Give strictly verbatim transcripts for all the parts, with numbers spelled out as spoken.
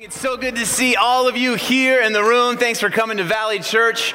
It's so good to see all of you here in the room. Thanks for coming to Valley Church.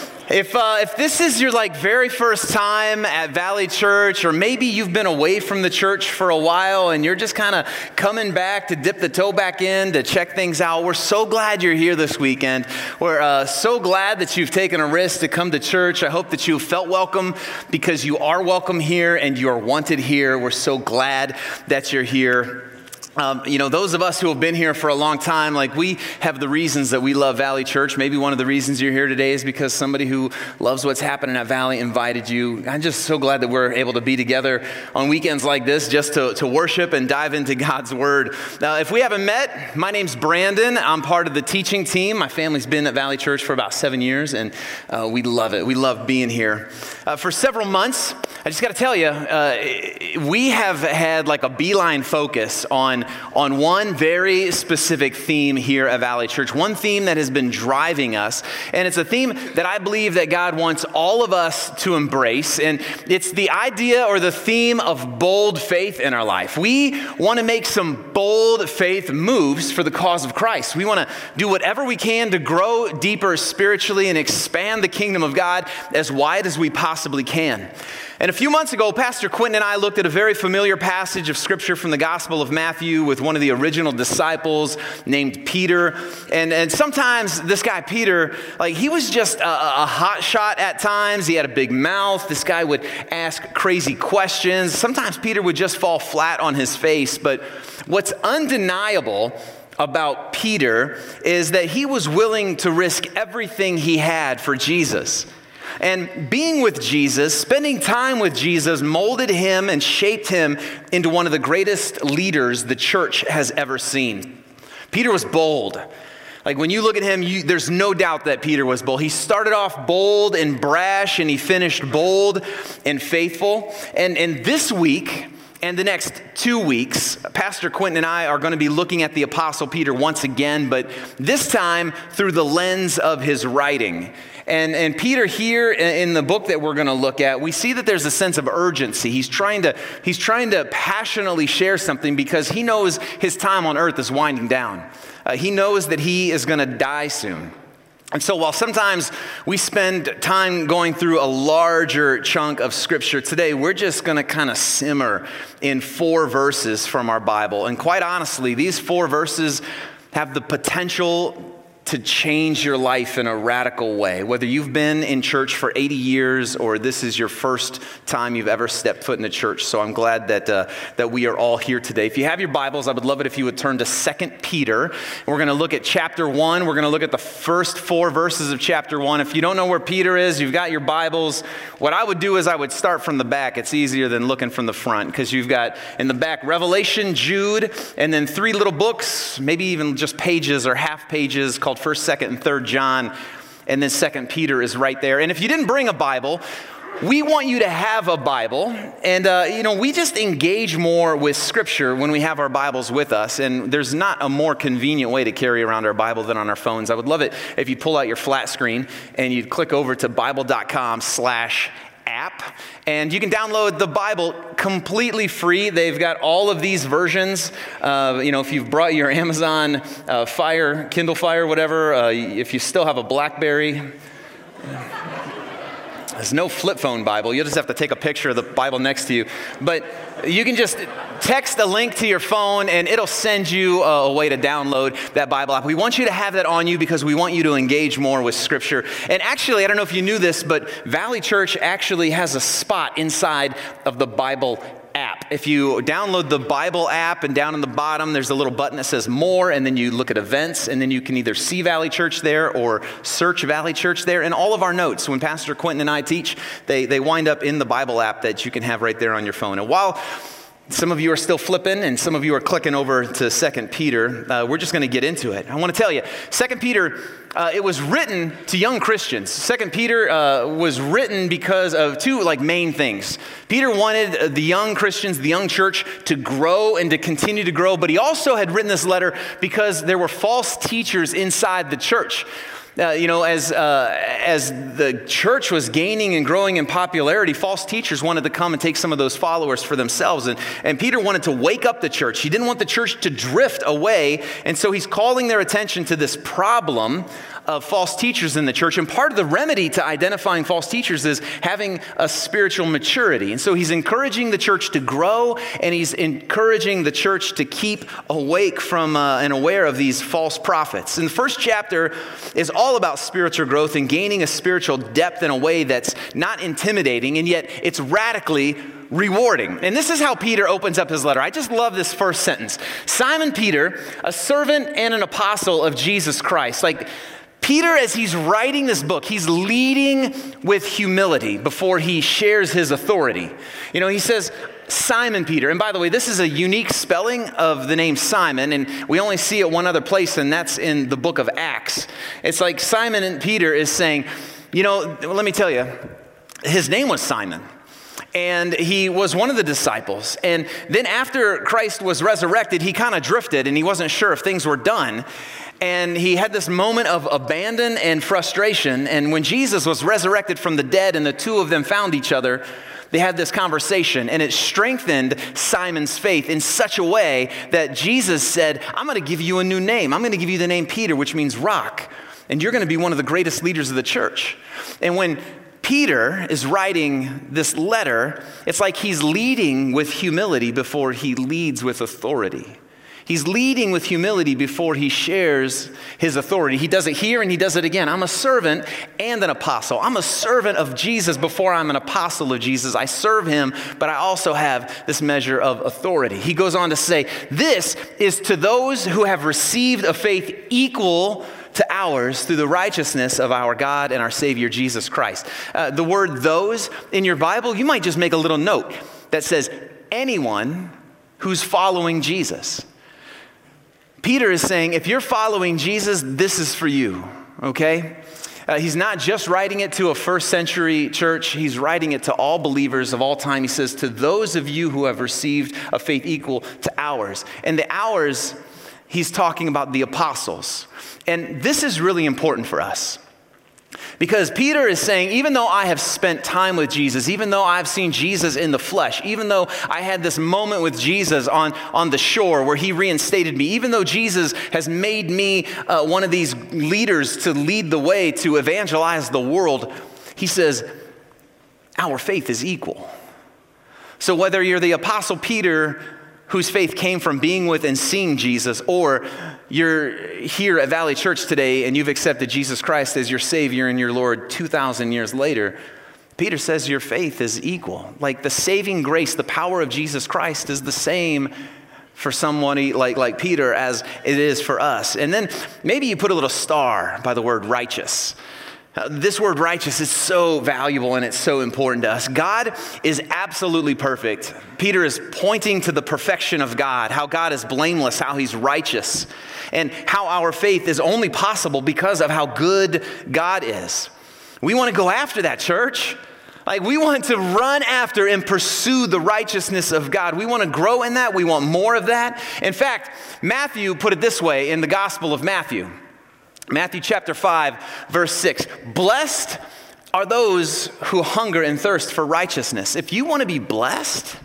If uh, if this is your like very first time at Valley Church, or maybe you've been away from the church for a while and you're just kind of coming back to dip the toe back in to check things out, we're so glad you're here this weekend. We're uh, so glad that you've taken a risk to come to church. I hope that you felt welcome because you are welcome here and you are wanted here. We're so glad that you're here. Um, you know, those of us who have been here for a long time, like we have the reasons that we love Valley Church. Maybe one of the reasons you're here today is because somebody who loves what's happening at Valley invited you. I'm just so glad that we're able to be together on weekends like this just to, to worship and dive into God's Word. Now, if we haven't met, my name's Brandon. I'm part of the teaching team. My family's been at Valley Church for about seven years, and uh, we love it. We love being here. Uh, for several months, I just got to tell you, uh, we have had like a beeline focus on on one very specific theme here at Valley Church, one theme that has been driving us, and it's a theme that I believe that God wants all of us to embrace, and it's the idea or the theme of bold faith in our life. We want to make some bold faith moves for the cause of Christ. We want to do whatever we can to grow deeper spiritually and expand the kingdom of God as wide as we possibly can. And a few months ago, Pastor Quentin and I looked at a very familiar passage of Scripture from the Gospel of Matthew with one of the original disciples named Peter. And, and sometimes this guy, Peter, like he was just a, a hot shot at times. He had a big mouth. This guy would ask crazy questions. Sometimes Peter would just fall flat on his face. But what's undeniable about Peter is that he was willing to risk everything he had for Jesus. And being with Jesus, spending time with Jesus, molded him and shaped him into one of the greatest leaders the church has ever seen. Peter was bold. Like when you look at him, you, there's no doubt that Peter was bold. He started off bold and brash, and he finished bold and faithful. And, and this week, and the next two weeks, Pastor Quentin and I are going to be looking at the Apostle Peter once again, but this time through the lens of his writing. And, and Peter here in the book that we're going to look at, we see that there's a sense of urgency. He's trying to, he's trying to passionately share something because he knows his time on earth is winding down. Uh, he knows that he is going to die soon. And so while sometimes we spend time going through a larger chunk of Scripture, today we're just going to kind of simmer in four verses from our Bible. And quite honestly, these four verses have the potential to change your life in a radical way. Whether you've been in church for eighty years or this is your first time you've ever stepped foot in a church. So I'm glad that uh, that we are all here today. If you have your Bibles, I would love it if you would turn to Second Peter. We're going to look at chapter one. We're going to look at the first four verses of chapter one. If you don't know where Peter is, you've got your Bibles. What I would do is I would start from the back. It's easier than looking from the front because you've got in the back Revelation, Jude, and then three little books, maybe even just pages or half pages called First, Second, and Third John, and then Second Peter is right there. And if you didn't bring a Bible, we want you to have a Bible. And, uh, you know, we just engage more with Scripture when we have our Bibles with us. And there's not a more convenient way to carry around our Bible than on our phones. I would love it if you pull out your flat screen and you'd click over to bible.com slash app, and you can download the Bible completely free. They've got all of these versions. Uh, you know, if you've brought your Amazon uh, Fire, Kindle Fire, whatever, uh, if you still have a BlackBerry, there's no flip phone Bible. You'll just have to take a picture of the Bible next to you. But you can just text a link to your phone and it'll send you a way to download that Bible app. We want you to have that on you because we want you to engage more with Scripture. And actually, I don't know if you knew this, but Valley Church actually has a spot inside of the Bible app. If you download the Bible app and down in the bottom, there's a little button that says more, and then you look at events, and then you can either see Valley Church there or search Valley Church there. And all of our notes, when Pastor Quentin and I teach, they, they wind up in the Bible app that you can have right there on your phone. And while some of you are still flipping and some of you are clicking over to Second Peter, uh, we're just going to get into it. I want to tell you, Second Peter, uh, it was written to young Christians. Second Peter uh, was written because of two like main things. Peter wanted the young Christians, the young church, to grow and to continue to grow, but he also had written this letter because there were false teachers inside the church. Uh, you know, as uh, as the church was gaining and growing in popularity, false teachers wanted to come and take some of those followers for themselves. And, and Peter wanted to wake up the church. He didn't want the church to drift away. And so he's calling their attention to this problem of false teachers in the church. And part of the remedy to identifying false teachers is having a spiritual maturity. And so he's encouraging the church to grow, and he's encouraging the church to keep awake from uh, and aware of these false prophets. And the first chapter is all about spiritual growth and gaining a spiritual depth in a way that's not intimidating, and yet it's radically rewarding. And this is how Peter opens up his letter. I just love this first sentence. Simon Peter, a servant and an apostle of Jesus Christ. Like, Peter, as he's writing this book, he's leading with humility before he shares his authority. You know, he says, Simon Peter. And by the way, this is a unique spelling of the name Simon, and we only see it one other place, and that's in the book of Acts. It's like Simon and Peter is saying, you know, let me tell you, his name was Simon. And he was one of the disciples. And then after Christ was resurrected, he kind of drifted, and he wasn't sure if things were done. And he had this moment of abandon and frustration. And when Jesus was resurrected from the dead and the two of them found each other, they had this conversation, and it strengthened Simon's faith in such a way that Jesus said, I'm going to give you a new name. I'm going to give you the name Peter, which means rock. And you're going to be one of the greatest leaders of the church. And when Peter is writing this letter, it's like he's leading with humility before he leads with authority. He's leading with humility before he shares his authority. He does it here and he does it again. I'm a servant and an apostle. I'm a servant of Jesus before I'm an apostle of Jesus. I serve him, but I also have this measure of authority. He goes on to say, this is to those who have received a faith equal to ours through the righteousness of our God and our Savior, Jesus Christ. Uh, the word those in your Bible, you might just make a little note that says anyone who's following Jesus. Peter is saying, if you're following Jesus, this is for you, okay? Uh, he's not just writing it to a first century church. He's writing it to all believers of all time. He says, to those of you who have received a faith equal to ours. And the ours, he's talking about the apostles. And this is really important for us. Because Peter is saying, even though I have spent time with Jesus, even though I've seen Jesus in the flesh, even though I had this moment with Jesus on, on the shore where he reinstated me, even though Jesus has made me uh, one of these leaders to lead the way to evangelize the world, he says, our faith is equal. So whether you're the Apostle Peter, whose faith came from being with and seeing Jesus, or you're here at Valley Church today and you've accepted Jesus Christ as your Savior and your Lord two thousand years later, Peter says your faith is equal. Like the saving grace, the power of Jesus Christ is the same for someone like, like Peter as it is for us. And then maybe you put a little star by the word righteous. Uh, this word righteous is so valuable and it's so important to us. God is absolutely perfect. Peter is pointing to the perfection of God, how God is blameless, how he's righteous, and how our faith is only possible because of how good God is. We want to go after that, church. Like we want to run after and pursue the righteousness of God. We want to grow in that. We want more of that. In fact, Matthew put it this way in the Gospel of Matthew. Matthew chapter five, verse six. Blessed are those who hunger and thirst for righteousness. If you want to be blessed,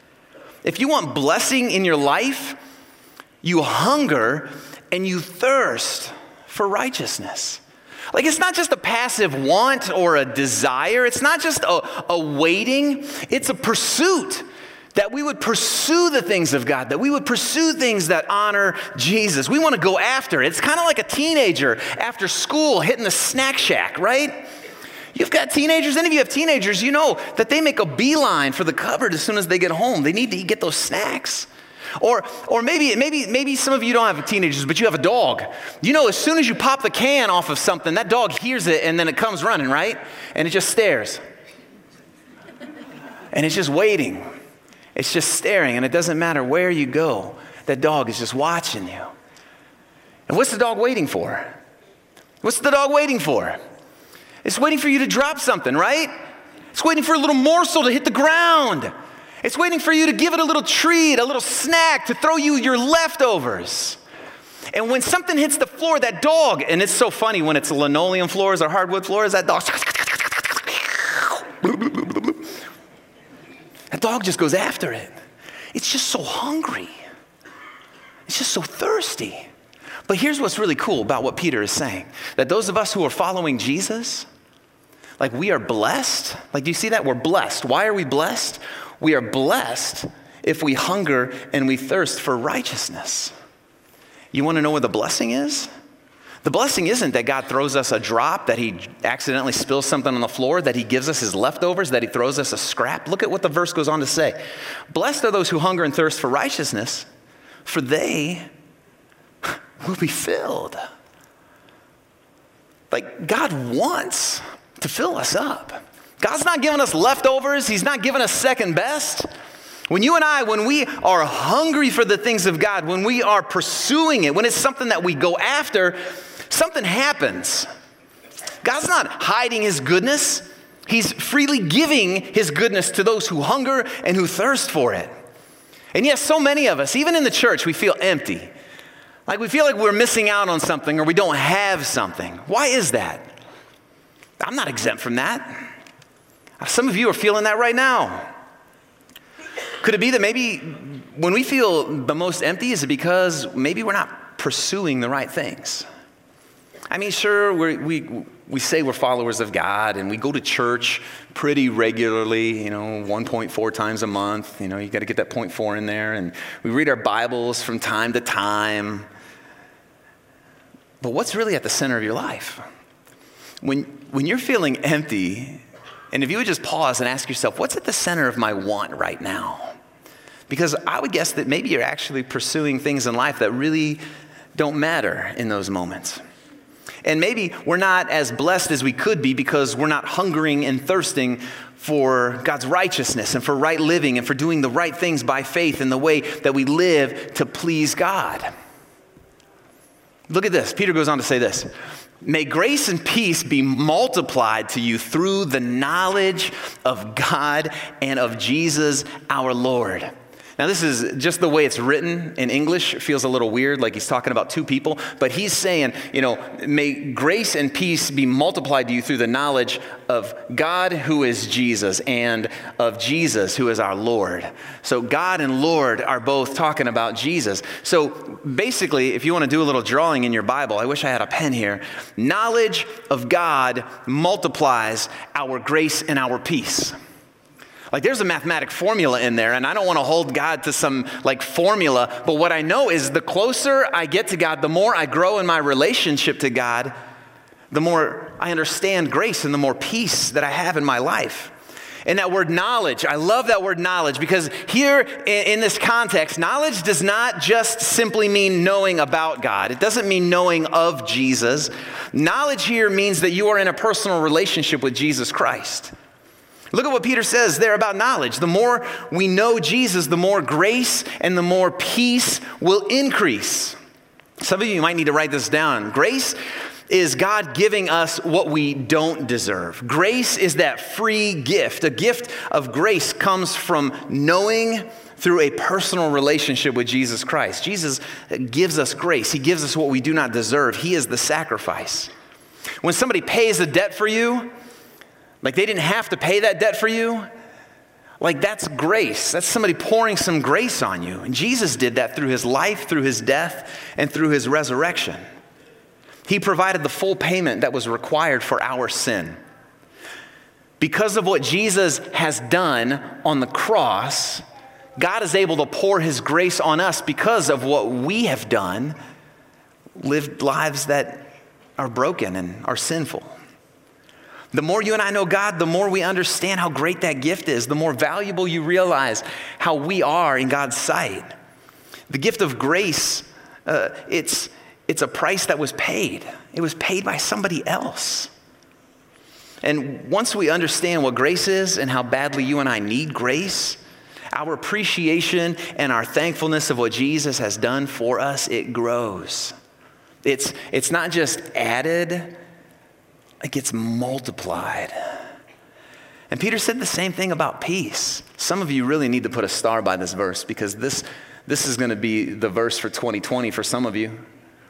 if you want blessing in your life, you hunger and you thirst for righteousness. Like it's not just a passive want or a desire. It's not just a, a waiting. It's a pursuit. That we would pursue the things of God, that we would pursue things that honor Jesus. We want to go after it. It's kind of like a teenager after school hitting the snack shack, right? You've got teenagers, any of you have teenagers, you know that they make a beeline for the cupboard as soon as they get home. They need to get those snacks. Or or maybe, maybe, maybe some of you don't have teenagers, but you have a dog. You know, as soon as you pop the can off of something, that dog hears it and then it comes running, right? And it just stares. And it's just waiting. It's just staring, and it doesn't matter where you go. That dog is just watching you. And what's the dog waiting for? What's the dog waiting for? It's waiting for you to drop something, right? It's waiting for a little morsel to hit the ground. It's waiting for you to give it a little treat, a little snack, to throw you your leftovers. And when something hits the floor, that dog, and it's so funny when it's linoleum floors or hardwood floors, that dog, that dog just goes after it. It's just so hungry. It's just so thirsty. But here's what's really cool about what Peter is saying, that those of us who are following Jesus, like we are blessed. Like, do you see that? We're blessed. Why are we blessed? We are blessed if we hunger and we thirst for righteousness. You want to know what the blessing is? The blessing isn't that God throws us a drop, that he accidentally spills something on the floor, that he gives us his leftovers, that he throws us a scrap. Look at what the verse goes on to say. Blessed are those who hunger and thirst for righteousness, for they will be filled. Like, God wants to fill us up. God's not giving us leftovers. He's not giving us second best. When you and I, when we are hungry for the things of God, when we are pursuing it, when it's something that we go after, something happens. God's not hiding his goodness. He's freely giving his goodness to those who hunger and who thirst for it. And yes, so many of us, even in the church, we feel empty. Like we feel like we're missing out on something or we don't have something. Why is that? I'm not exempt from that. Some of you are feeling that right now. Could it be that maybe when we feel the most empty, is it because maybe we're not pursuing the right things? I mean, sure, we're, we we say we're followers of God and we go to church pretty regularly, you know, one point four times a month. You know, you got to get that point four in there. And we read our Bibles from time to time. But what's really at the center of your life? When, when you're feeling empty, and if you would just pause and ask yourself, what's at the center of my want right now? Because I would guess that maybe you're actually pursuing things in life that really don't matter in those moments. And maybe we're not as blessed as we could be because we're not hungering and thirsting for God's righteousness and for right living and for doing the right things by faith in the way that we live to please God. Look at this. Peter goes on to say this. May grace and peace be multiplied to you through the knowledge of God and of Jesus our Lord. Now, this is just the way it's written in English. It feels a little weird, like he's talking about two people. But he's saying, you know, may grace and peace be multiplied to you through the knowledge of God, who is Jesus, and of Jesus, who is our Lord. So God and Lord are both talking about Jesus. So basically, if you want to do a little drawing in your Bible, I wish I had a pen here. Knowledge of God multiplies our grace and our peace. Like there's a mathematic formula in there, and I don't want to hold God to some like formula, but what I know is the closer I get to God, the more I grow in my relationship to God, the more I understand grace and the more peace that I have in my life. And that word knowledge, I love that word knowledge, because here in, in this context, knowledge does not just simply mean knowing about God. It doesn't mean knowing of Jesus. Knowledge here means that you are in a personal relationship with Jesus Christ. Look at what Peter says there about knowledge. The more we know Jesus, the more grace and the more peace will increase. Some of you might need to write this down. Grace is God giving us what we don't deserve. Grace is that free gift. A gift of grace comes from knowing through a personal relationship with Jesus Christ. Jesus gives us grace. He gives us what we do not deserve. He is the sacrifice. When somebody pays a debt for you, like they didn't have to pay that debt for you, like that's grace. That's somebody pouring some grace on you. And Jesus did that through his life, through his death, and through his resurrection. He provided the full payment that was required for our sin. Because of what Jesus has done on the cross, God is able to pour his grace on us because of what we have done, lived lives that are broken and are sinful. The more you and I know God, the more we understand how great that gift is, the more valuable you realize how we are in God's sight. The gift of grace, uh, it's, it's a price that was paid. It was paid by somebody else. And once we understand what grace is and how badly you and I need grace, our appreciation and our thankfulness of what Jesus has done for us, it grows. It's, it's not just added, it gets multiplied. And Peter said the same thing about peace. Some of you really need to put a star by this verse, because this, this is going to be the verse for twenty twenty for some of you.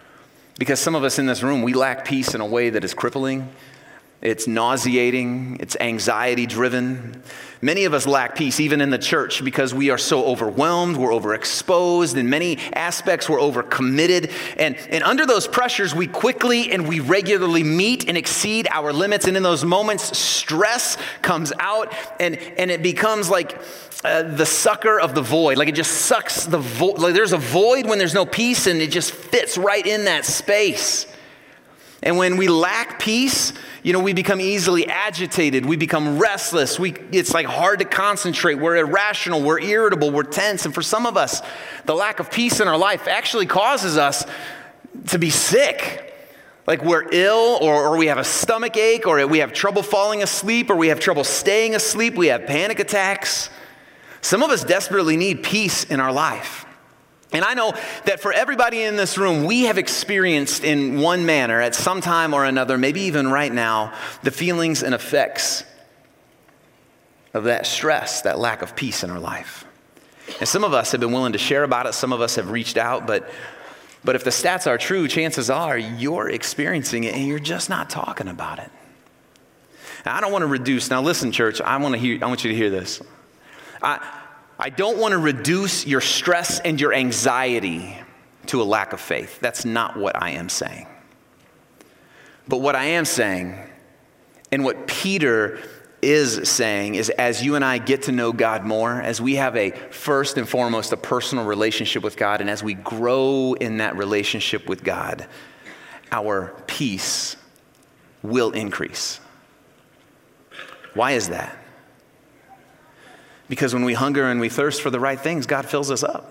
Because some of us in this room, we lack peace in a way that is crippling. It's nauseating. It's anxiety-driven. Many of us lack peace, even in the church, because we are so overwhelmed, we're overexposed. In many aspects, we're overcommitted. And, and under those pressures, we quickly and we regularly meet and exceed our limits. And in those moments, stress comes out, and, and it becomes like uh, the sucker of the void. Like it just sucks the void. Like there's a void when there's no peace, and it just fits right in that space. And when we lack peace, you know, we become easily agitated. We become restless. We, it's like hard to concentrate. We're irrational. We're irritable. We're tense. And for some of us, the lack of peace in our life actually causes us to be sick. Like we're ill, or, or we have a stomach ache, or we have trouble falling asleep, or we have trouble staying asleep. We have panic attacks. Some of us desperately need peace in our life. And I know that for everybody in this room, we have experienced in one manner at some time or another, maybe even right now, the feelings and effects of that stress, that lack of peace in our life. And some of us have been willing to share about it. Some of us have reached out. But, but if the stats are true, chances are you're experiencing it and you're just not talking about it. Now, I don't want to reduce. Now listen, church, I want to hear. I want you to hear this. I. I don't want to reduce your stress and your anxiety to a lack of faith. That's not what I am saying. But what I am saying, and what Peter is saying, is as you and I get to know God more, as we have a first and foremost a personal relationship with God, and as we grow in that relationship with God, our peace will increase. Why is that? Because when we hunger and we thirst for the right things, God fills us up.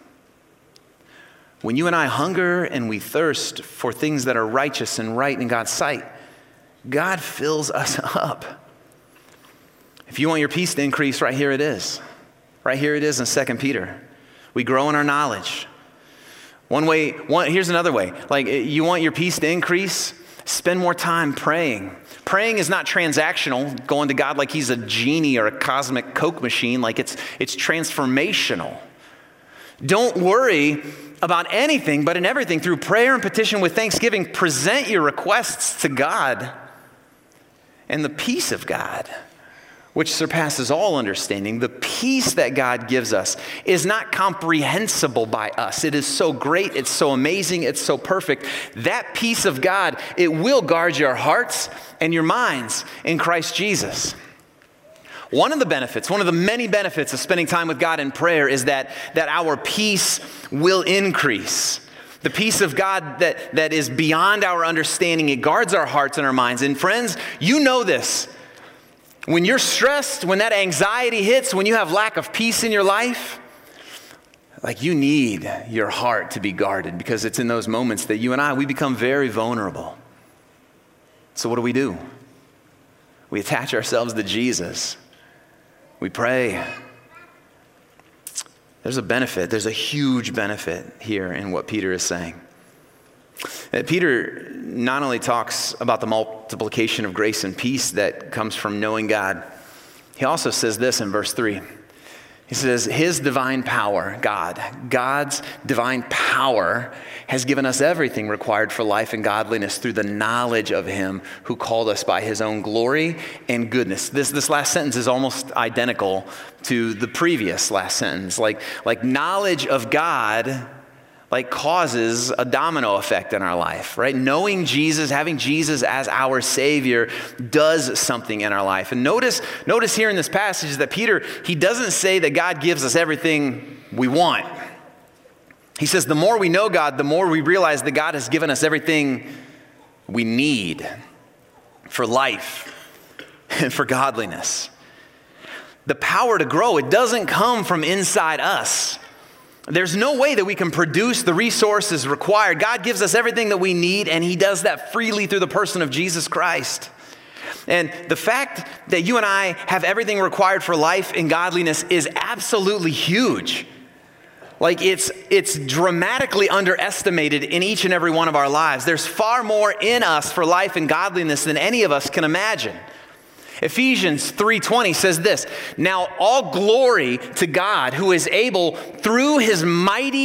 When you and I hunger and we thirst for things that are righteous and right in God's sight, God fills us up. If you want your peace to increase, right here it is. Right here it is in Second Peter. We grow in our knowledge. One way, one, here's another way. Like you want your peace to increase, spend more time praying. Praying is not transactional, going to God like he's a genie or a cosmic Coke machine. Like it's, it's transformational. Don't worry about anything, but in everything, through prayer and petition with thanksgiving, present your requests to God. And the peace of God, which surpasses all understanding, the peace that God gives us is not comprehensible by us. It is so great, it's so amazing, it's so perfect. That peace of God, it will guard your hearts and your minds in Christ Jesus. One of the benefits, one of the many benefits of spending time with God in prayer is that, that our peace will increase. The peace of God that, that is beyond our understanding, it guards our hearts and our minds. And friends, you know this. When you're stressed, when that anxiety hits, when you have lack of peace in your life, like you need your heart to be guarded, because it's in those moments that you and I, we become very vulnerable. So what do we do? We attach ourselves to Jesus. We pray. There's a benefit. There's a huge benefit here in what Peter is saying. Peter not only talks about the multiplication of grace and peace that comes from knowing God, he also says this in verse three. He says, his divine power, God, God's divine power has given us everything required for life and godliness through the knowledge of him who called us by his own glory and goodness. This, this last sentence is almost identical to the previous last sentence. Like, like knowledge of God like causes a domino effect in our life, right? Knowing Jesus, having Jesus as our Savior does something in our life. And notice, notice here in this passage that Peter, he doesn't say that God gives us everything we want. He says the more we know God, the more we realize that God has given us everything we need for life and for godliness. The power to grow, it doesn't come from inside us. There's no way that we can produce the resources required. God gives us everything that we need, and he does that freely through the person of Jesus Christ. And the fact that you and I have everything required for life and godliness is absolutely huge. Like it's, it's dramatically underestimated in each and every one of our lives. There's far more in us for life and godliness than any of us can imagine. Ephesians three twenty says this, now all glory to God who is able through his mighty power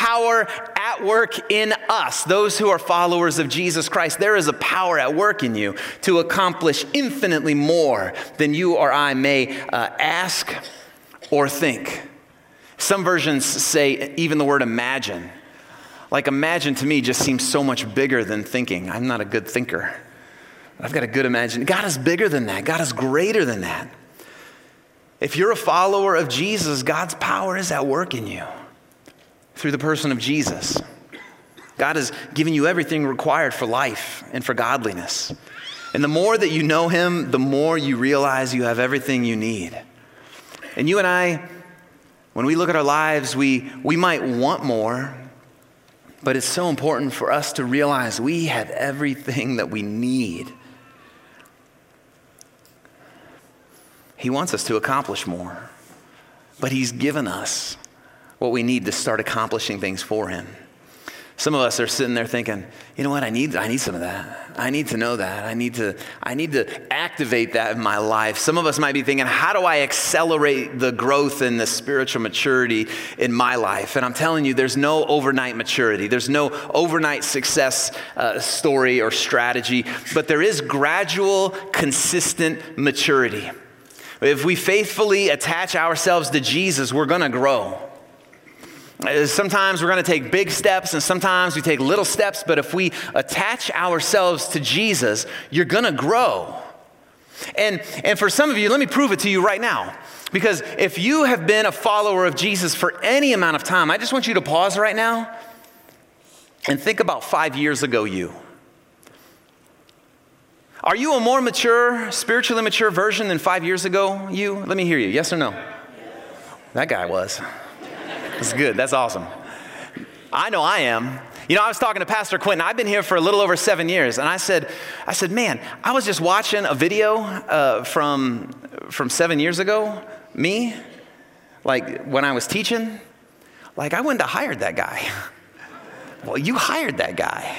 power at work in us, those who are followers of Jesus Christ. There is a power at work in you to accomplish infinitely more than you or I may uh, ask or think. Some versions say even the word imagine. Like imagine to me just seems so much bigger than thinking. I'm not a good thinker. I've got a good imagination. God is bigger than that. God is greater than that. If you're a follower of Jesus, God's power is at work in you through the person of Jesus. God has given you everything required for life and for godliness. And the more that you know him, the more you realize you have everything you need. And you and I, when we look at our lives, we, we might want more, but it's so important for us to realize we have everything that we need. He wants us to accomplish more, but he's given us what we need to start accomplishing things for him. Some of us are sitting there thinking, you know what, I need I need some of that. I need to know that. I need to I need to activate that in my life. Some of us might be thinking, how do I accelerate the growth and the spiritual maturity in my life? And I'm telling you, there's no overnight maturity. There's no overnight success uh, story or strategy, but there is gradual, consistent maturity. If we faithfully attach ourselves to Jesus, we're going to grow. Sometimes we're going to take big steps and sometimes we take little steps, but if we attach ourselves to Jesus, you're going to grow. And, and for some of you, let me prove it to you right now. Because if you have been a follower of Jesus for any amount of time, I just want you to pause right now and think about five years ago you. Are you a more mature, spiritually mature version than five years ago you? Let me hear you. Yes or no? That guy was. That's good. That's awesome. I know I am. You know, I was talking to Pastor Quentin. I've been here for a little over seven years. And I said, I said, man, I was just watching a video uh, from, from seven years ago, me, like when I was teaching. Like I wouldn't have hired that guy. Well, you hired that guy.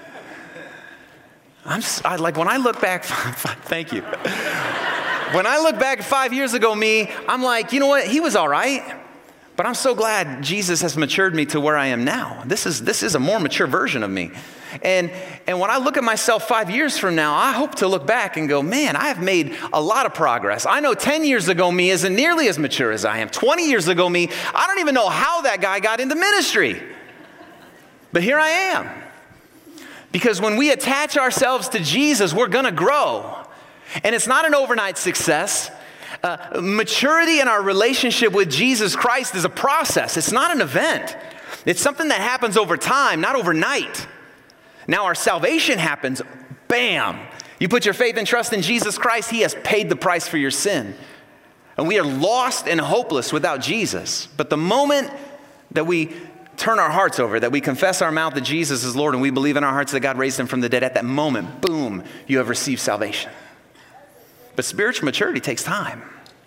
I'm I, like when I look back, thank you. When I look back five years ago, me, I'm like, you know what? He was all right. But I'm so glad Jesus has matured me to where I am now. This is this is a more mature version of me. And, and when I look at myself five years from now, I hope to look back and go, man, I have made a lot of progress. I know ten years ago me isn't nearly as mature as I am. twenty years ago me, I don't even know how that guy got into ministry. But here I am. Because when we attach ourselves to Jesus, we're going to grow. And it's not an overnight success. Uh, maturity in our relationship with Jesus Christ is a process. It's not an event. It's something that happens over time, not overnight. Now our salvation happens, bam. You put your faith and trust in Jesus Christ, he has paid the price for your sin. And we are lost and hopeless without Jesus. But the moment that we turn our hearts over, that we confess our mouth that Jesus is Lord and we believe in our hearts that God raised him from the dead, at that moment, boom, you have received salvation. But spiritual maturity takes time.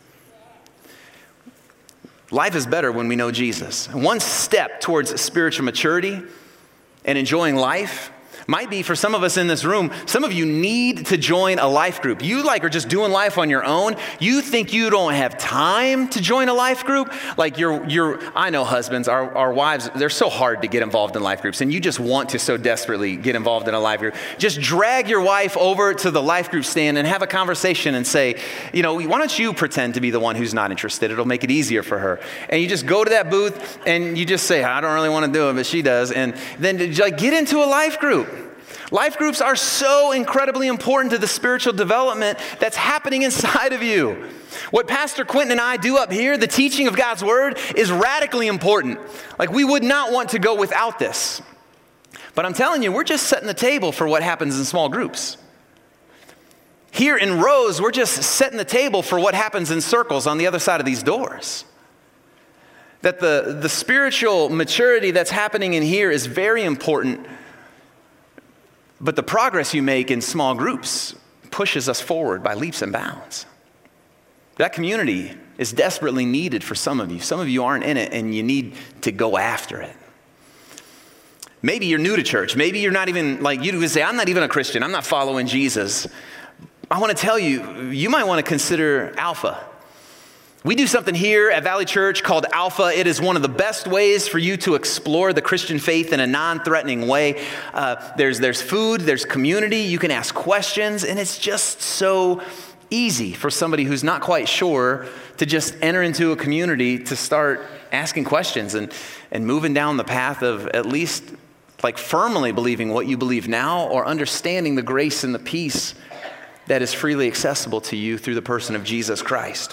Life is better when we know Jesus. One step towards spiritual maturity and enjoying life might be for some of us in this room, some of you need to join a life group. You like are just doing life on your own. You think you don't have time to join a life group. Like you're, you're I know husbands, our, our wives, they're so hard to get involved in life groups and you just want to so desperately get involved in a life group. Just drag your wife over to the life group stand and have a conversation and say, you know, why don't you pretend to be the one who's not interested? It'll make it easier for her. And you just go to that booth and you just say, I don't really want to do it, but she does. And then like get into a life group. Life groups are so incredibly important to the spiritual development that's happening inside of you. What Pastor Quentin and I do up here, the teaching of God's word, is radically important. Like we would not want to go without this. But I'm telling you, we're just setting the table for what happens in small groups. Here in Rose, we're just setting the table for what happens in circles on the other side of these doors. That the, the spiritual maturity that's happening in here is very important. But the progress you make in small groups pushes us forward by leaps and bounds. That community is desperately needed for some of you. Some of you aren't in it and you need to go after it. Maybe you're new to church. Maybe you're not even, like you would say, I'm not even a Christian. I'm not following Jesus. I want to tell you, you might want to consider Alpha. We do something here at Valley Church called Alpha. It is one of the best ways for you to explore the Christian faith in a non-threatening way. Uh, there's, there's food, there's community, you can ask questions, and it's just so easy for somebody who's not quite sure to just enter into a community to start asking questions and, and moving down the path of at least like firmly believing what you believe now, or understanding the grace and the peace that is freely accessible to you through the person of Jesus Christ.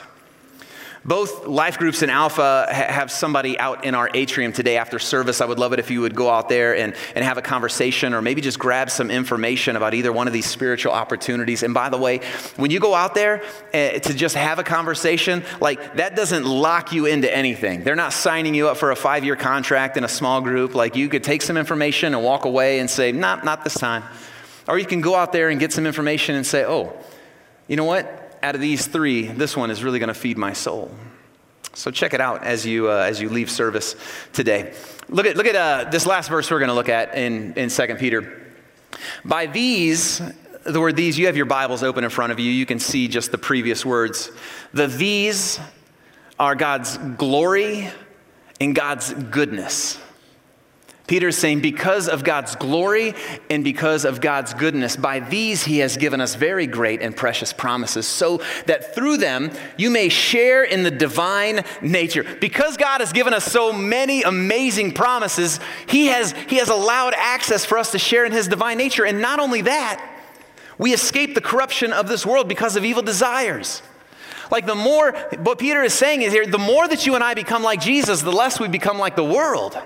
Both life groups and Alpha ha- have somebody out in our atrium today after service. I would love it if you would go out there and, and have a conversation, or maybe just grab some information about either one of these spiritual opportunities. And by the way, when you go out there uh, to just have a conversation, like that doesn't lock you into anything. They're not signing you up for a five-year contract in a small group. Like you could take some information and walk away and say, nah, not this time. Or you can go out there and get some information and say, oh, you know what? Out of these three, this one is really going to feed my soul. So check it out as you uh, as you leave service today. Look at look at uh, this last verse we're going to look at in in Second Peter. By these, the word these, you have your Bibles open in front of you. You can see just the previous words. The these are God's glory and God's goodness. Peter is saying, because of God's glory and because of God's goodness, by these he has given us very great and precious promises, so that through them you may share in the divine nature. Because God has given us so many amazing promises, he has, he has allowed access for us to share in his divine nature. And not only that, we escape the corruption of this world because of evil desires. Like the more, what Peter is saying is here, the more that you and I become like Jesus, the less we become like the world.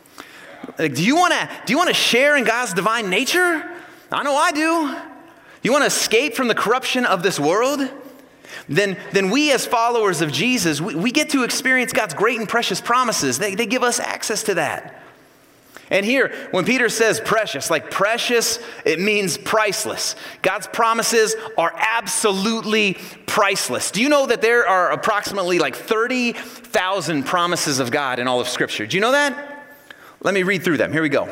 Like, do you want to do you want to share in God's divine nature? I know I do. You want to escape from the corruption of this world? Then, then we as followers of Jesus, we, we get to experience God's great and precious promises. They, they give us access to that. And here, when Peter says precious, like precious, it means priceless. God's promises are absolutely priceless. Do you know that there are approximately like thirty thousand promises of God in all of Scripture? Do you know that? Let me read through them. Here we go.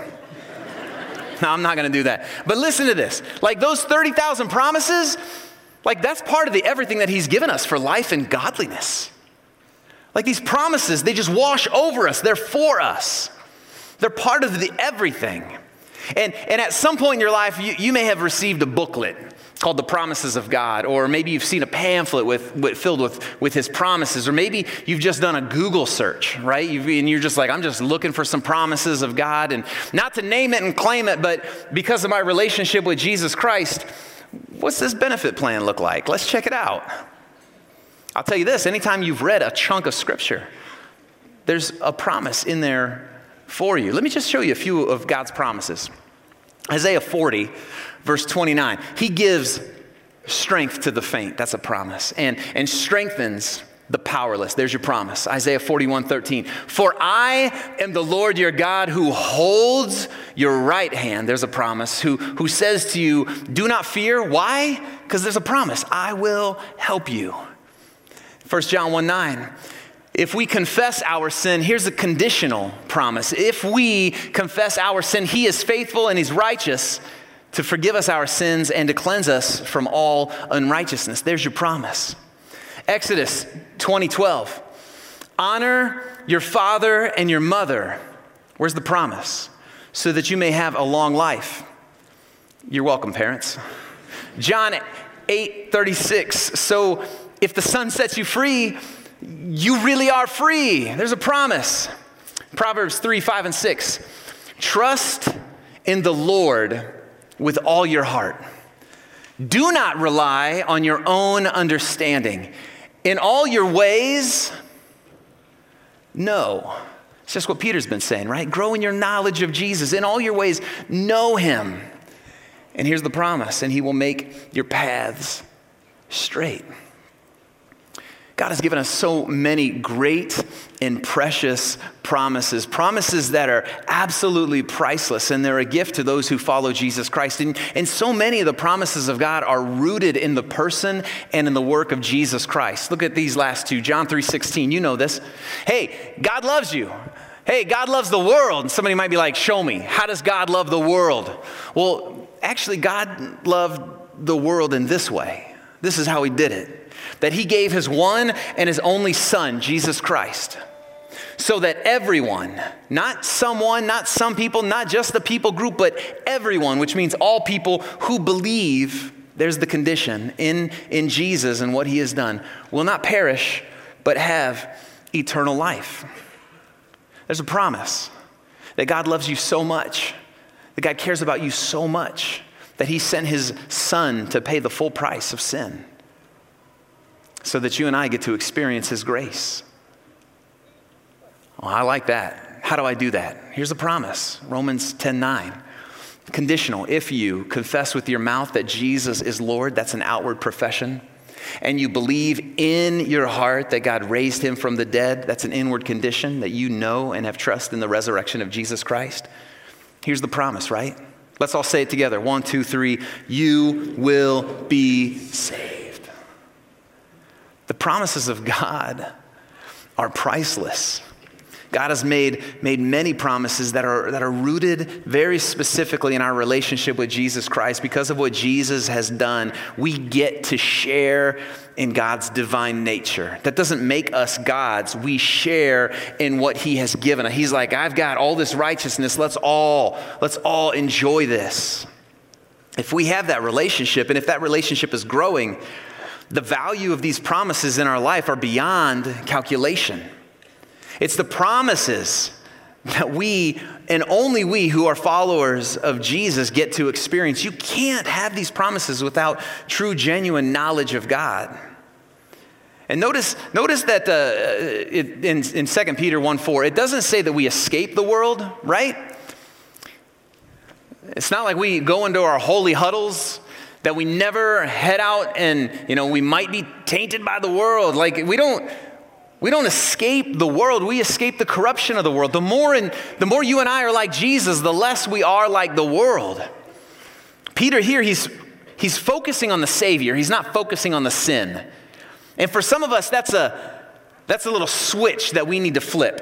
No, I'm not going to do that. But listen to this. Like those thirty thousand promises, like that's part of the everything that he's given us for life and godliness. Like these promises, they just wash over us. They're for us. They're part of the everything. And, and at some point in your life, you, you may have received a booklet called The Promises of God, or maybe you've seen a pamphlet with, with filled with, with his promises, or maybe you've just done a Google search, right? You've, and you're just like, I'm just looking for some promises of God, and not to name it and claim it, but because of my relationship with Jesus Christ, what's this benefit plan look like? Let's check it out. I'll tell you this, anytime you've read a chunk of Scripture, there's a promise in there for you. Let me just show you a few of God's promises. Isaiah forty, verse twenty-nine. He gives strength to the faint. That's a promise. And, and strengthens the powerless. There's your promise. Isaiah forty-one, thirteen. For I am the Lord your God who holds your right hand. There's a promise. Who, who says to you, do not fear. Why? Because there's a promise. I will help you. First John one, nine. If we confess our sin, here's a conditional promise. If we confess our sin, he is faithful and he's righteous to forgive us our sins and to cleanse us from all unrighteousness. There's your promise. Exodus twenty, twelve. Honor your father and your mother. Where's the promise? So that you may have a long life. You're welcome, parents. John eight, thirty-six. So if the Son sets you free, you really are free. There's a promise. Proverbs three, five, and six. Trust in the Lord with all your heart. Do not rely on your own understanding. In all your ways, know. It's just what Peter's been saying, right? Grow in your knowledge of Jesus. In all your ways, know him. And here's the promise, and he will make your paths straight. God has given us so many great and precious promises, promises that are absolutely priceless, and they're a gift to those who follow Jesus Christ. And, and so many of the promises of God are rooted in the person and in the work of Jesus Christ. Look at these last two. John three, sixteen, you know this. Hey, God loves you. Hey, God loves the world. And somebody might be like, show me. How does God love the world? Well, actually, God loved the world in this way. This is how he did it. That he gave his one and his only son, Jesus Christ, so that everyone, not someone, not some people, not just the people group, but everyone, which means all people who believe, there's the condition, in, in Jesus and what he has done, will not perish, but have eternal life. There's a promise that God loves you so much, that God cares about you so much, that he sent his son to pay the full price of sin so that you and I get to experience his grace. Oh, I like that. How do I do that? Here's a promise, Romans ten nine. Conditional. If you confess with your mouth that Jesus is Lord, that's an outward profession, and you believe in your heart that God raised him from the dead, that's an inward condition, that you know and have trust in the resurrection of Jesus Christ. Here's the promise, right? Let's all say it together. One, two, three. You will be saved. The promises of God are priceless. God has made, made many promises that are, that are rooted very specifically in our relationship with Jesus Christ. Because of what Jesus has done, we get to share in God's divine nature. That doesn't make us gods. We share in what he has given us. He's like, I've got all this righteousness. Let's all, let's all enjoy this. If we have that relationship, and if that relationship is growing, the value of these promises in our life are beyond calculation. It's the promises that we, and only we who are followers of Jesus, get to experience. You can't have these promises without true, genuine knowledge of God. And notice, notice that uh, it, in, in Second Peter one four, it doesn't say that we escape the world, right? It's not like we go into our holy huddles, that we never head out and, you know, we might be tainted by the world. Like, we don't... We don't escape the world. We escape the corruption of the world. The more and the more you and I are like Jesus, the less we are like the world. Peter here, he's he's focusing on the Savior. He's not focusing on the sin. And for some of us, that's a that's a little switch that we need to flip.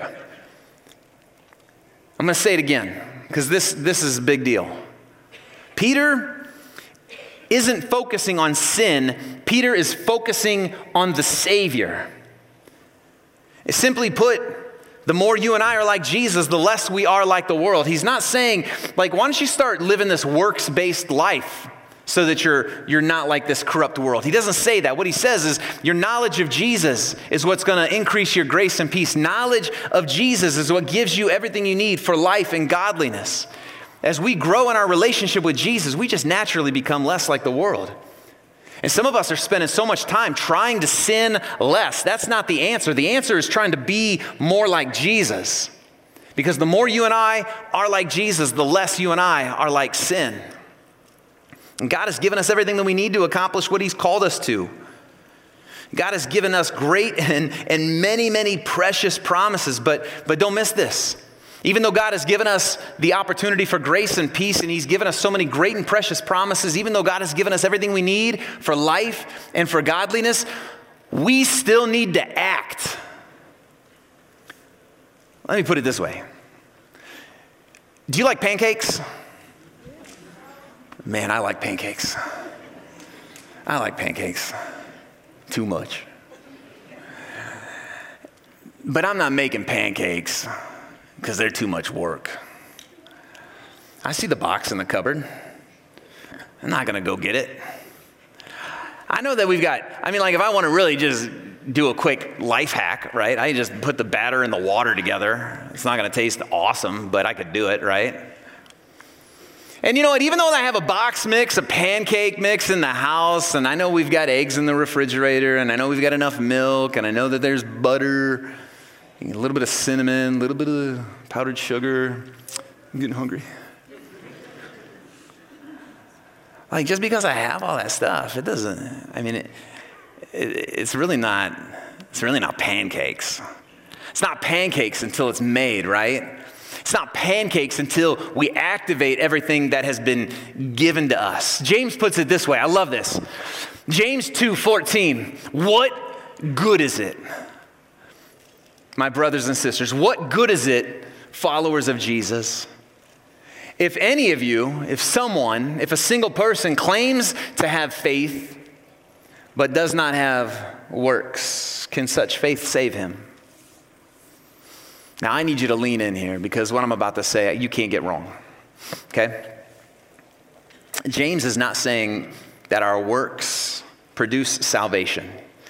I'm going to say it again because this this is a big deal. Peter isn't focusing on sin. Peter is focusing on the Savior. Simply put, the more you and I are like Jesus, the less we are like the world. He's not saying, like, why don't you start living this works-based life so that you're, you're not like this corrupt world. He doesn't say that. What he says is your knowledge of Jesus is what's going to increase your grace and peace. Knowledge of Jesus is what gives you everything you need for life and godliness. As we grow in our relationship with Jesus, we just naturally become less like the world. And some of us are spending so much time trying to sin less. That's not the answer. The answer is trying to be more like Jesus. Because the more you and I are like Jesus, the less you and I are like sin. And God has given us everything that we need to accomplish what he's called us to. God has given us great and, and many, many precious promises. But, but don't miss this. Even though God has given us the opportunity for grace and peace, and he's given us so many great and precious promises, even though God has given us everything we need for life and for godliness, we still need to act. Let me put it this way. Do you like pancakes? Man, I like pancakes. I like pancakes. Too much. But I'm not making pancakes because they're too much work. I see the box in the cupboard. I'm not going to go get it. I know that we've got, I mean, like if I want to really just do a quick life hack, right? I just put the batter and the water together. It's not going to taste awesome, but I could do it, right? And you know what? Even though I have a box mix, a pancake mix in the house, and I know we've got eggs in the refrigerator, and I know we've got enough milk, and I know that there's butter, a little bit of cinnamon, a little bit of powdered sugar. I'm getting hungry. Like, just because I have all that stuff, it doesn't, I mean, it, it, it's really not, it's really not pancakes. It's not pancakes until it's made, right? It's not pancakes until we activate everything that has been given to us. James puts it this way. I love this. James two fourteen. What good is it? My brothers and sisters, what good is it, followers of Jesus, if any of you, if someone, if a single person claims to have faith, but does not have works, can such faith save him? Now, I need you to lean in here because what I'm about to say, you can't get wrong, okay? James is not saying that our works produce salvation.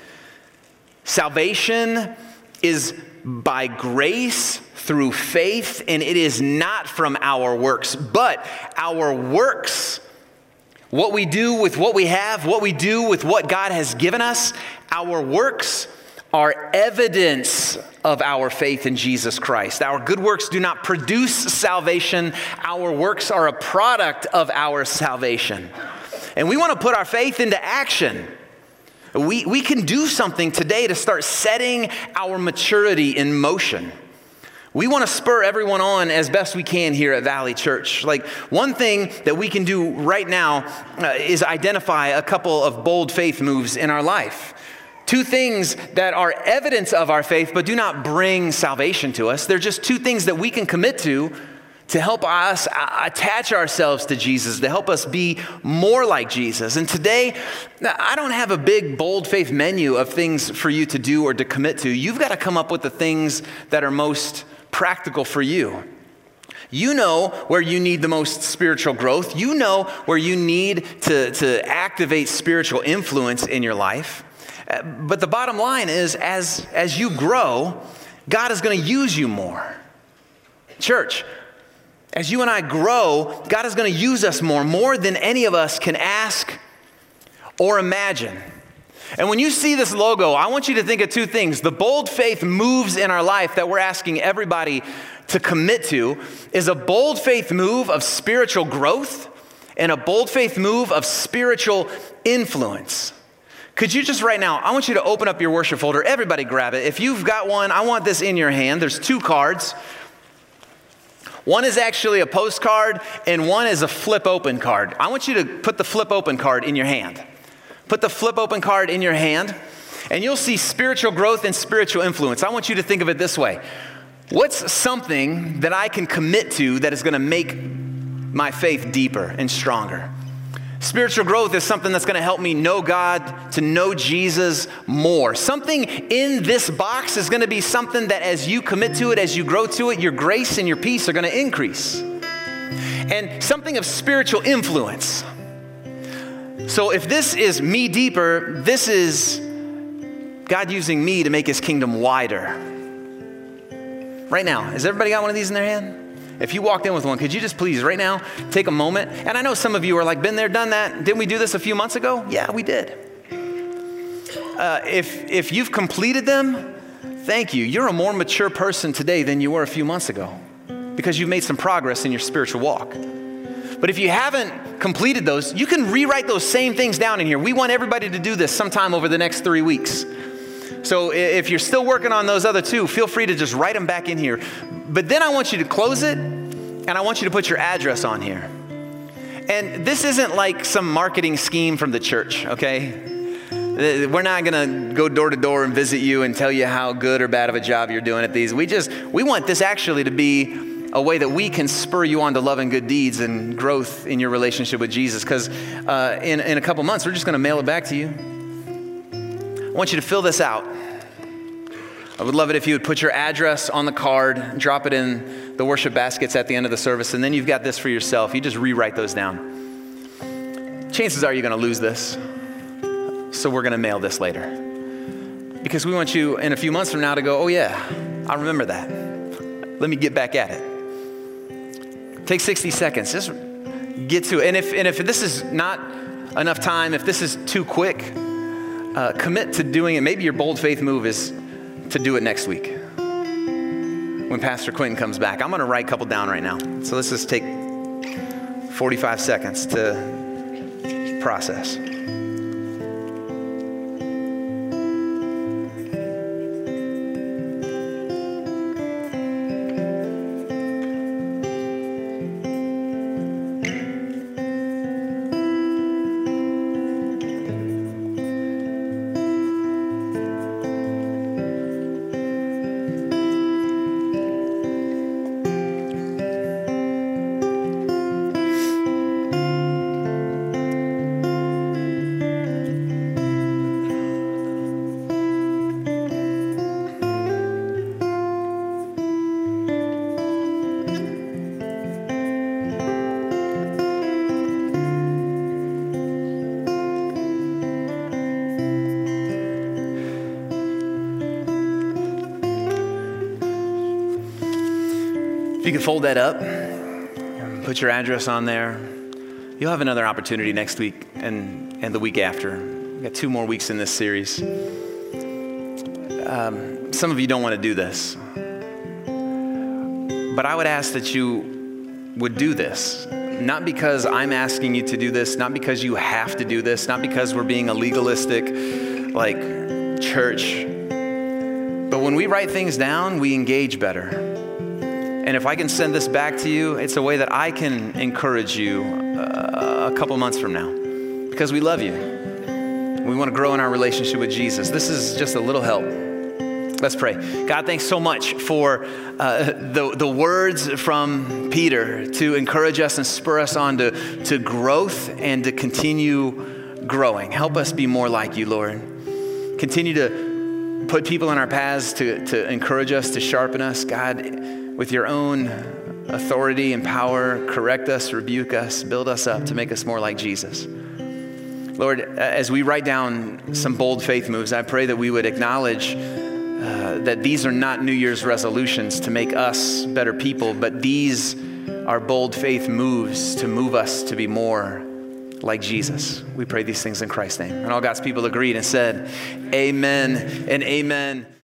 Salvation is by grace through faith, and it is not from our works, but our works, what we do with what we have, what we do with what God has given us, our works are evidence of our faith in Jesus Christ. Our good works do not produce salvation. Our works are a product of our salvation. And we want to put our faith into action. We, we can do something today to start setting our maturity in motion. We want to spur everyone on as best we can here at Valley Church. Like, one thing that we can do right now uh, is identify a couple of bold faith moves in our life. Two things that are evidence of our faith but do not bring salvation to us. They're just two things that we can commit to to help us attach ourselves to Jesus, to help us be more like Jesus. And today, I don't have a big, bold faith menu of things for you to do or to commit to. You've got to come up with the things that are most practical for you. You know where you need the most spiritual growth. You know where you need to, to activate spiritual influence in your life. But the bottom line is, as, as you grow, God is going to use you more. Church, as you and I grow, God is going to use us more, more than any of us can ask or imagine. And when you see this logo, I want you to think of two things. The bold faith moves in our life that we're asking everybody to commit to is a bold faith move of spiritual growth and a bold faith move of spiritual influence. Could you just right now, I want you to open up your worship folder. Everybody grab it. If you've got one, I want this in your hand. There's two cards. One is actually a postcard and one is a flip open card. I want you to put the flip open card in your hand. Put the flip open card in your hand and you'll see spiritual growth and spiritual influence. I want you to think of it this way. What's something that I can commit to that is going to make my faith deeper and stronger? Spiritual growth is something that's going to help me know God, to know Jesus more. Something in this box is going to be something that as you commit to it, as you grow to it, your grace and your peace are going to increase. And something of spiritual influence. So if this is me deeper, this is God using me to make his kingdom wider. Right now, has everybody got one of these in their hand? If you walked in with one, could you just please right now take a moment? And I know some of you are like, been there, done that. Didn't we do this a few months ago? Yeah, we did. Uh, if, if you've completed them, thank you. You're a more mature person today than you were a few months ago because you've made some progress in your spiritual walk. But if you haven't completed those, you can rewrite those same things down in here. We want everybody to do this sometime over the next three weeks. So if you're still working on those other two, feel free to just write them back in here. But then I want you to close it, and I want you to put your address on here. And this isn't like some marketing scheme from the church, okay? We're not going to go door to door and visit you and tell you how good or bad of a job you're doing at these. We just, we want this actually to be a way that we can spur you on to love and good deeds and growth in your relationship with Jesus. Because uh, in, in a couple months, we're just going to mail it back to you. I want you to fill this out. I would love it if you would put your address on the card, drop it in the worship baskets at the end of the service, and then you've got this for yourself. You just rewrite those down. Chances are you're going to lose this, so we're going to mail this later. Because we want you in a few months from now to go, oh yeah, I remember that. Let me get back at it. Take sixty seconds, just get to it. And if, and if this is not enough time, if this is too quick, Uh, commit to doing it. Maybe your bold faith move is to do it next week when Pastor Quentin comes back. I'm going to write a couple down right now. So let's just take forty-five seconds to process. If you could fold that up, put your address on there. You'll have another opportunity next week and, and the week after. We've got two more weeks in this series. Um, some of you don't want to do this, but I would ask that you would do this. Not because I'm asking you to do this, not because you have to do this, not because we're being a legalistic, like, church. But when we write things down, we engage better. And if I can send this back to you, it's a way that I can encourage you uh, a couple months from now, because we love you. We want to grow in our relationship with Jesus. This is just a little help. Let's pray. God, thanks so much for uh, the, the words from Peter to encourage us and spur us on to, to growth and to continue growing. Help us be more like you, Lord. Continue to put people in our paths to, to encourage us, to sharpen us. God, with your own authority and power, correct us, rebuke us, build us up to make us more like Jesus. Lord, as we write down some bold faith moves, I pray that we would acknowledge uh, that these are not New Year's resolutions to make us better people, but these are bold faith moves to move us to be more like Jesus. We pray these things in Christ's name. And all God's people agreed and said, amen and amen.